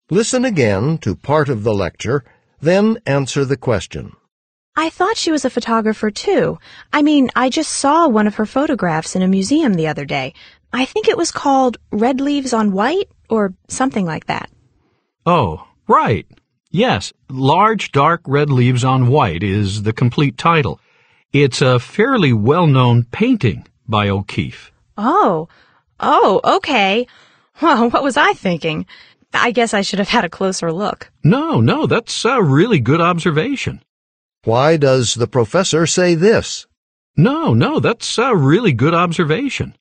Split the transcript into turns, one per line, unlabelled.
Listen again to part of the lecture, then answer the question.
I thought she was a photographer too. I just saw one of her photographs in a museum the other day. I think it was called Red Leaves on White or something like that.
Oh, right. Yes, Large Dark Red Leaves on White is the complete title. It's a fairly well-known painting by O'Keeffe.
Oh, okay. Well, what was I thinking? I guess I should have had a closer look.
No, that's a really good observation.
Why does the professor say this?
No, that's a really good observation.